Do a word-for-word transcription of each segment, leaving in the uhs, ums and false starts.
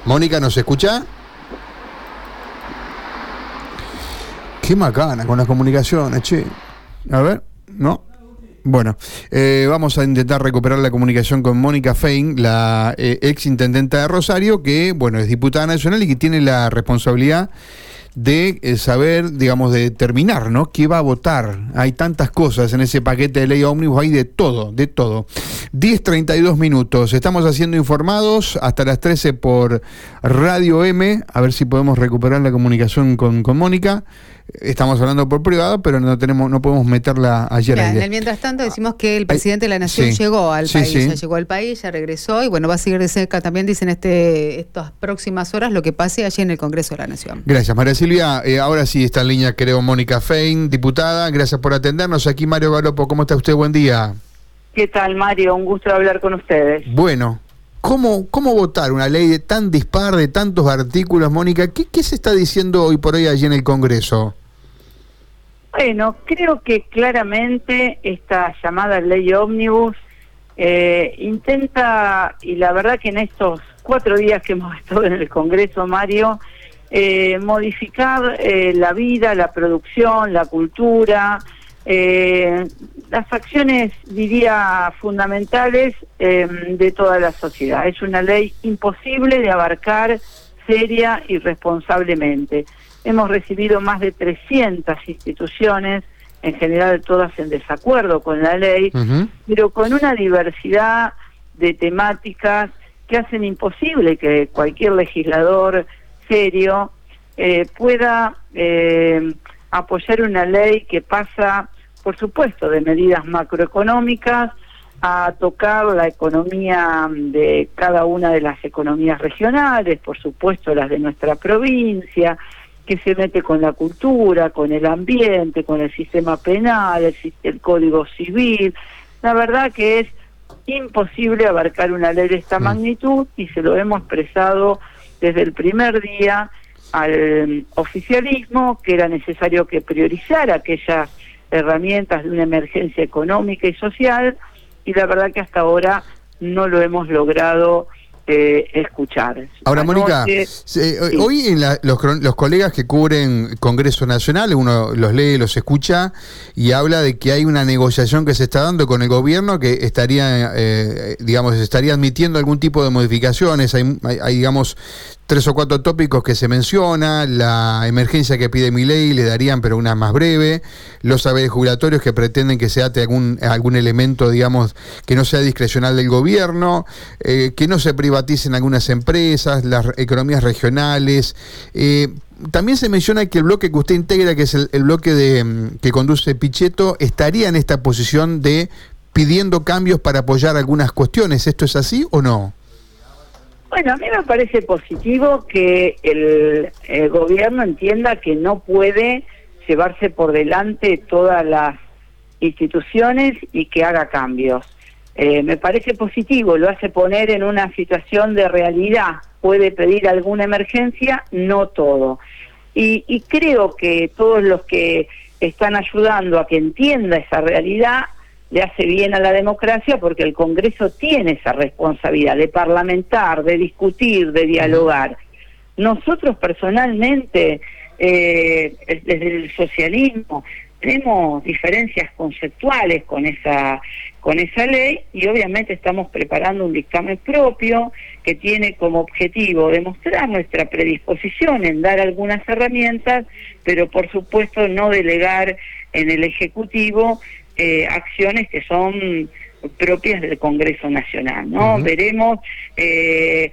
Mónica, ¿nos escucha? Qué macana con las comunicaciones, che. A ver, ¿no? Bueno, eh, vamos a intentar recuperar la comunicación con Mónica Fein, la eh, ex intendenta de Rosario, que, bueno, es diputada nacional y que tiene la responsabilidad de eh, saber, digamos, de determinar, ¿no?, qué va a votar. Hay tantas cosas en ese paquete de ley ómnibus, hay de todo, de todo. diez treinta y dos minutos, estamos haciendo informados hasta las trece por Radio M, a ver si podemos recuperar la comunicación con, con Mónica. Estamos hablando por privado, pero no tenemos, no podemos meterla ayer. Mira, en el mientras tanto decimos que el presidente de la Nación sí, llegó al sí, país, sí. ya llegó al país, ya regresó y bueno, va a seguir de cerca también, dicen este, estas próximas horas, lo que pase allí en el Congreso de la Nación. Gracias, María Silvia. Eh, ahora sí está en línea, creo, Mónica Fein, diputada. Gracias por atendernos. Aquí Mario Galopo. ¿Cómo está usted? Buen día. ¿Qué tal, Mario? Un gusto hablar con ustedes. Bueno, ¿cómo, cómo votar una ley de tan dispar, de tantos artículos, Mónica? ¿Qué, qué se está diciendo hoy por hoy allí en el Congreso? Bueno, creo que claramente esta llamada ley ómnibus eh, intenta, y la verdad que en estos cuatro días que hemos estado en el Congreso, Mario, eh, modificar eh, la vida, la producción, la cultura, eh, las acciones, diría, fundamentales eh, de toda la sociedad. Es una ley imposible de abarcar seria y responsablemente. Hemos recibido más de trescientas instituciones, en general todas en desacuerdo con la ley, uh-huh. pero con una diversidad de temáticas que hacen imposible que cualquier legislador serio eh, pueda eh, apoyar una ley que pasa, por supuesto, de medidas macroeconómicas a tocar la economía de cada una de las economías regionales, por supuesto las de nuestra provincia, que se mete con la cultura, con el ambiente, con el sistema penal, el, el Código Civil. La verdad que es imposible abarcar una ley de esta mm. magnitud y se lo hemos expresado desde el primer día al oficialismo, que era necesario que priorizara aquellas herramientas de una emergencia económica y social, y la verdad que hasta ahora no lo hemos logrado Eh, escuchar. Ahora, Anoche, Mónica, eh, sí. hoy en la, los, los colegas que cubren Congreso Nacional, uno los lee, los escucha y habla de que hay una negociación que se está dando con el gobierno que estaría, eh, digamos, estaría admitiendo algún tipo de modificaciones. Hay, hay, hay, digamos, tres o cuatro tópicos que se menciona, la emergencia que pide Milei le darían, pero una más breve, los saberes jubilatorios que pretenden que se ate algún, algún elemento, digamos, que no sea discrecional del gobierno, eh, que no se privaticen algunas empresas, las economías regionales. Eh, también se menciona que el bloque que usted integra, que es el, el bloque de que conduce Pichetto, estaría en esta posición de pidiendo cambios para apoyar algunas cuestiones. ¿Esto es así o no? Bueno, a mí me parece positivo que el, el gobierno entienda que no puede llevarse por delante todas las instituciones y que haga cambios. Eh, me parece positivo, lo hace poner en una situación de realidad. Puede pedir alguna emergencia, no todo. Y, y creo que todos los que están ayudando a que entienda esa realidad le hace bien a la democracia, porque el Congreso tiene esa responsabilidad de parlamentar, de discutir, de dialogar. Nosotros personalmente, eh, desde el socialismo, tenemos diferencias conceptuales con esa con esa ley y obviamente estamos preparando un dictamen propio que tiene como objetivo demostrar nuestra predisposición en dar algunas herramientas, pero por supuesto no delegar en el Ejecutivo eh, acciones que son propias del Congreso Nacional, ¿no? Uh-huh. Veremos eh,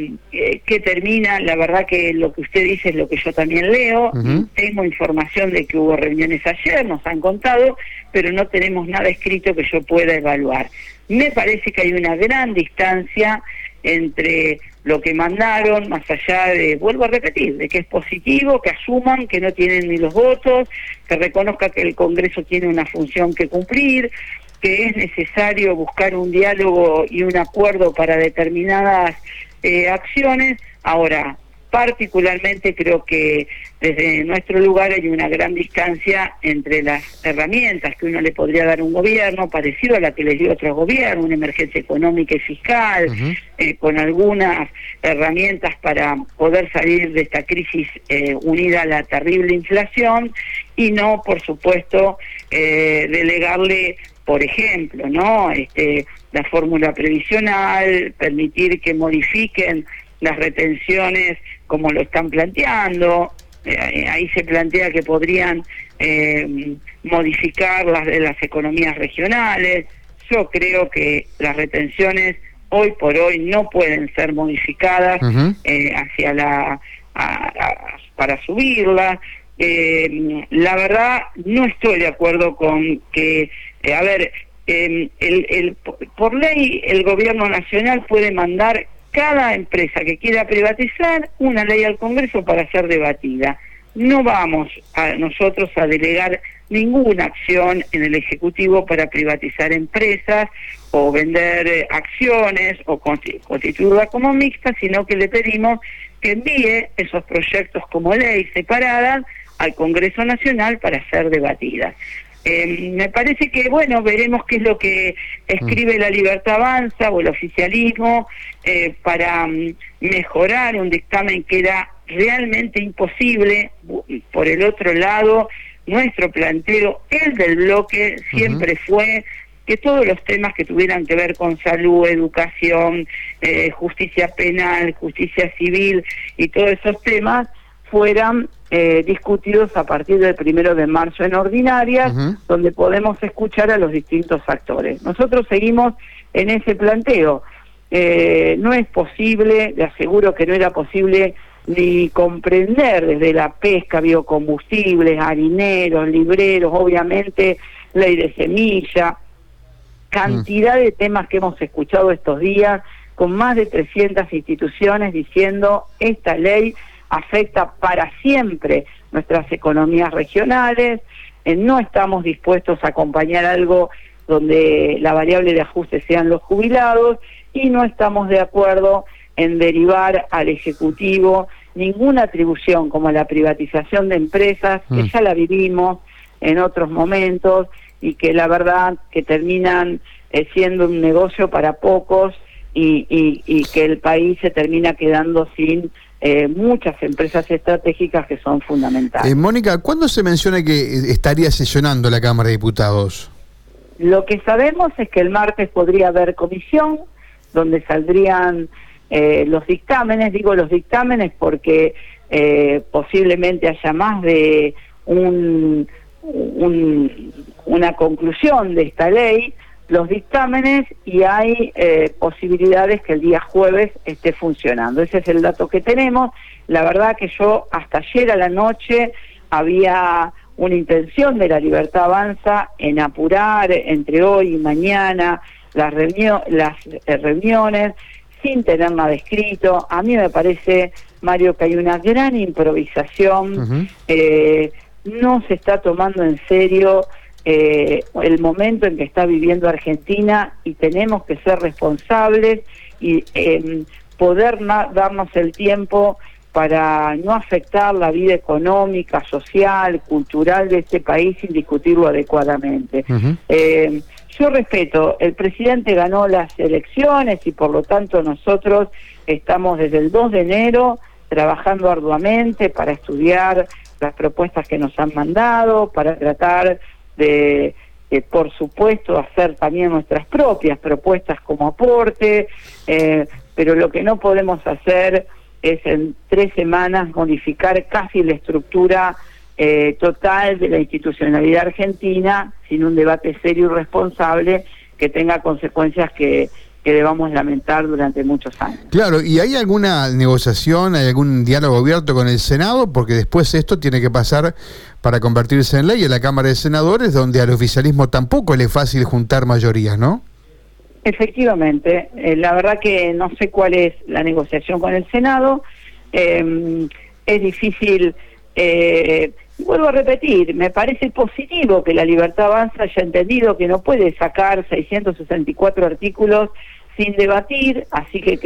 qué termina. La verdad que lo que usted dice es lo que yo también leo. Uh-huh. Tengo información de que hubo reuniones ayer, nos han contado, pero no tenemos nada escrito que yo pueda evaluar. Me parece que hay una gran distancia entre lo que mandaron, más allá de, vuelvo a repetir, de que es positivo, que asuman que no tienen ni los votos, que reconozca que el Congreso tiene una función que cumplir, que es necesario buscar un diálogo y un acuerdo para determinadas eh, acciones. Ahora, particularmente creo que desde nuestro lugar hay una gran distancia entre las herramientas que uno le podría dar a un gobierno, parecido a la que les dio otro gobierno, una emergencia económica y fiscal, uh-huh. eh, con algunas herramientas para poder salir de esta crisis eh, unida a la terrible inflación, y no, por supuesto, eh, delegarle, por ejemplo, ¿no? Este, la fórmula previsional, permitir que modifiquen las retenciones como lo están planteando. Eh, ahí se plantea que podrían eh, modificar las de las economías regionales. Yo creo que las retenciones hoy por hoy no pueden ser modificadas uh-huh. eh, hacia la a, a, para subirlas. Eh, la verdad no estoy de acuerdo con que, eh, a ver, eh, el, el, por ley el gobierno nacional puede mandar cada empresa que quiera privatizar una ley al Congreso para ser debatida. No vamos a nosotros a delegar ninguna acción en el Ejecutivo para privatizar empresas o vender eh, acciones o constituirla como mixta, sino que le pedimos que envíe esos proyectos como ley separadas al Congreso Nacional para ser debatidas. Eh, me parece que, bueno, veremos qué es lo que escribe La Libertad Avanza o el oficialismo eh, para um, mejorar un dictamen que era realmente imposible. Por el otro lado, nuestro planteo, el del bloque, siempre uh-huh. fue que todos los temas que tuvieran que ver con salud, educación, eh, justicia penal, justicia civil y todos esos temas fueran eh, discutidos a partir del primero de marzo en ordinarias, uh-huh. donde podemos escuchar a los distintos actores. Nosotros seguimos en ese planteo. Eh, no es posible, le aseguro que no era posible ni comprender desde la pesca, biocombustibles, harineros, libreros, obviamente ley de semilla, cantidad uh-huh. de temas que hemos escuchado estos días, con más de trescientas instituciones diciendo esta ley afecta para siempre nuestras economías regionales. Eh, no estamos dispuestos a acompañar algo donde la variable de ajuste sean los jubilados, y no estamos de acuerdo en derivar al Ejecutivo ninguna atribución como la privatización de empresas, mm. que ya la vivimos en otros momentos y que la verdad que terminan eh, siendo un negocio para pocos y, y, y que el país se termina quedando sin Eh, muchas empresas estratégicas que son fundamentales. Eh, Mónica, ¿cuándo se menciona que estaría sesionando la Cámara de Diputados? Lo que sabemos es que el martes podría haber comisión, donde saldrían eh, los dictámenes. Digo los dictámenes porque eh, posiblemente haya más de un, un, una conclusión de esta ley, los dictámenes, y hay eh, posibilidades que el día jueves esté funcionando. Ese es el dato que tenemos. La verdad que yo hasta ayer a la noche había una intención de La Libertad Avanza en apurar entre hoy y mañana las, reunio las eh, reuniones sin tener nada escrito. A mí me parece, Mario, que hay una gran improvisación. Uh-huh. eh, no se está tomando en serio Eh, el momento en que está viviendo Argentina, y tenemos que ser responsables y eh, poder darnos el tiempo para no afectar la vida económica, social, cultural de este país sin discutirlo adecuadamente. Uh-huh. eh, yo respeto, el presidente ganó las elecciones y por lo tanto nosotros estamos desde el dos de enero trabajando arduamente para estudiar las propuestas que nos han mandado, para tratar de, de, por supuesto, hacer también nuestras propias propuestas como aporte, eh, pero lo que no podemos hacer es en tres semanas modificar casi la estructura eh, total de la institucionalidad argentina sin un debate serio y responsable que tenga consecuencias que que debamos lamentar durante muchos años. Claro, ¿y hay alguna negociación, hay algún diálogo abierto con el Senado? Porque después esto tiene que pasar para convertirse en ley en la Cámara de Senadores, donde al oficialismo tampoco le es fácil juntar mayorías, ¿no? Efectivamente, eh, la verdad que no sé cuál es la negociación con el Senado, eh, es difícil, eh, vuelvo a repetir, me parece positivo que La Libertad Avanza haya entendido que no puede sacar seiscientos sesenta y cuatro artículos sin debatir, así que que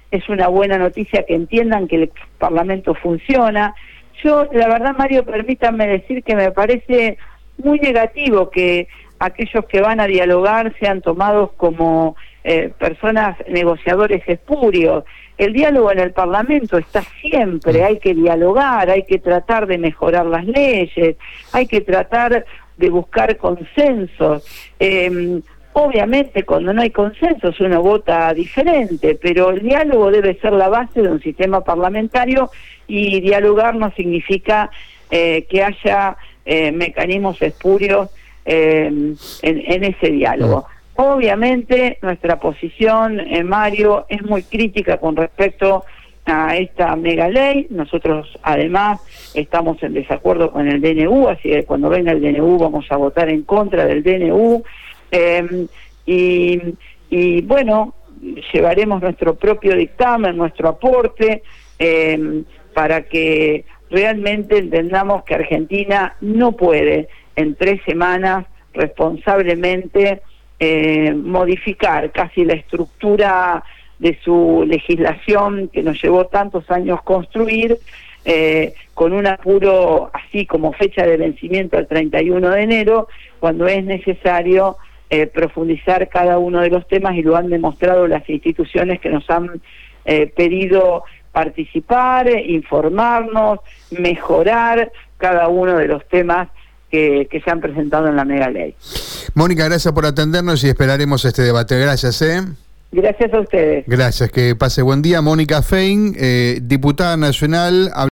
es una buena noticia que entiendan que el Parlamento funciona. Yo, la verdad, Mario, permítanme decir que me parece muy negativo que aquellos que van a dialogar sean tomados como eh, personas negociadores espurios. El diálogo en el Parlamento está siempre, hay que dialogar, hay que tratar de mejorar las leyes, hay que tratar de buscar consensos. Eh, obviamente cuando no hay consensos uno vota diferente, pero el diálogo debe ser la base de un sistema parlamentario, y dialogar no significa eh, que haya eh, mecanismos espurios eh, en, en ese diálogo. Obviamente nuestra posición, eh, Mario, es muy crítica con respecto a esta mega ley. Nosotros además estamos en desacuerdo con el D N U, así que cuando venga el D N U vamos a votar en contra del D N U, eh, y, y bueno, llevaremos nuestro propio dictamen, nuestro aporte, eh, para que realmente entendamos que Argentina no puede en tres semanas responsablemente Eh, modificar casi la estructura de su legislación que nos llevó tantos años construir, eh, con un apuro así como fecha de vencimiento al treinta y uno de enero, cuando es necesario eh, profundizar cada uno de los temas, y lo han demostrado las instituciones que nos han eh, pedido participar, informarnos, mejorar cada uno de los temas que, que se han presentado en la mega ley. Mónica, gracias por atendernos y esperaremos este debate. Gracias, ¿eh? Gracias a ustedes. Gracias, que pase buen día. Mónica Fein, eh, diputada nacional.